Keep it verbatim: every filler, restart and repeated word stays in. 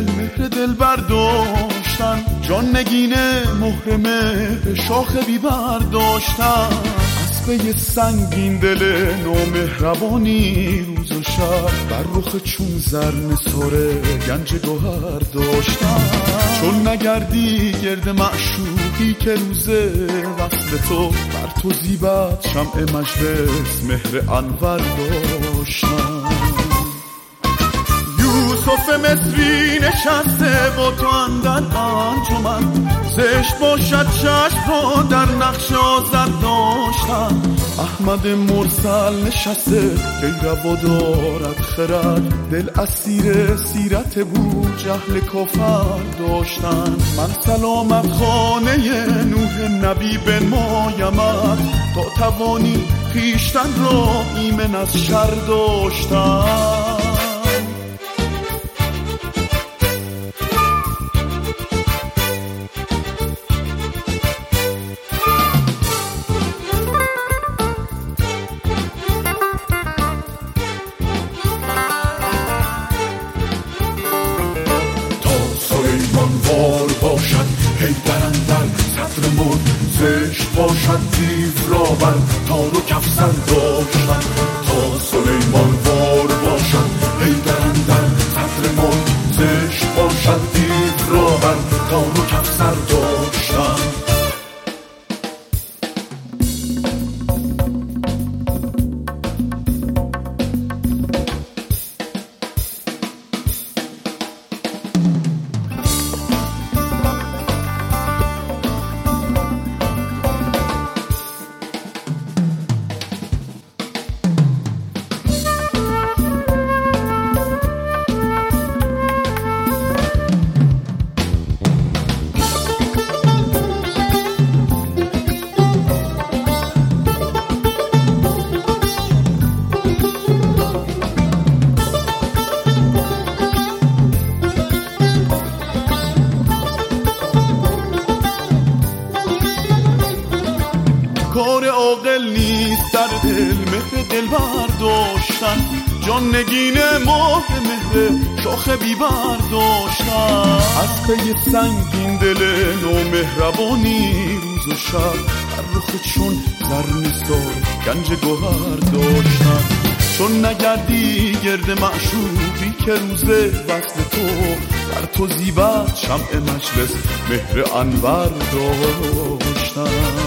دل مهر دل برداشتن، جان نگینه مهر مهر شاخ بی برداشتن. اسبه سنگین دل نامهربانی روز و شب، بر رخ چون زر نثار گنج گوهر داشتن. چون نگردی گرد معشوقی که روز وصل تو، بر تو زیبت شمع مجلس مهر انور داشتن. یوسف مصری نشسته با تو اندر انجمن، زشت باشد چشم را در نقش آزد داشتن. احمد مرسل نشسته گیروا دارد خرد، دل اسیر سیرت بو جهل کافر داشتن. من سلامت خانه نوح نبی بنمایمت، تا توانی خویشتن را ایمن از شر داشتن. باشد حیدر اندر صدر ملک، زشت باشد دیو را بر تار و کفزر داشتن. تا سلیمان وار باشد حیدر اندر صدر ملک، زشت باشد دیو را بر تار و کفزر داشتن. کار عاقل نیست در دل مهر دل برداشتن، جان نگینه ماه مهر شاخ بی برداشتن. از پی سنگین دل نامهربانی روز و شب، هر رخ چون زر نثار گنج گوهر داشتن. چون نگردی گرد معشوقی که روز وصل تو، بر تو زیبت شمع مجلس مهر انور داشتن.